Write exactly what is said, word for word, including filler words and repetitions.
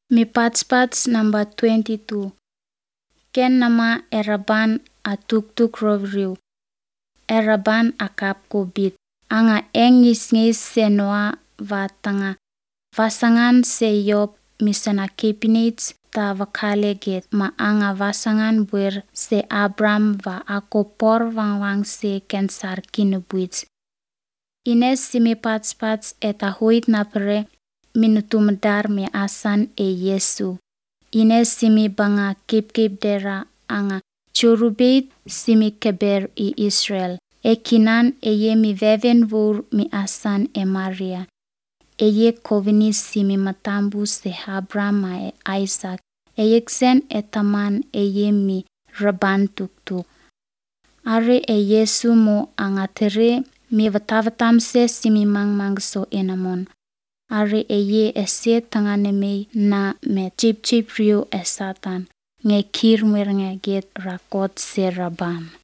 Mi pats-pats number twenty-two. Ken nama eraban atuk-tuk rovriu. Eraban akap kubit. Anga engis-ngis senoa vatanga. Vasangan se Yop misana kepinits ta vakale get. Ma anga vasangan buer se Abram va akopor wang-wang se kensar kinubuits. Ines simi pats-pats eta huit napere minutumdar me asan e Yesu. Ines simi banga kip-kip dera anga churubeit simi keber i Israel. E kinan eye mi veven vur mi asan e Maria. Eye kovini simi matambu se Abraham e Isaac. Eye ksen etaman eye mi raban tuk-tuk. Are e Yesu mo anga tere mi vatavatam se simi mang-mang so enamon. Are eye ese tangane me na me chip chip rio e Satan. Nge kir mer nge get rakot se rabam.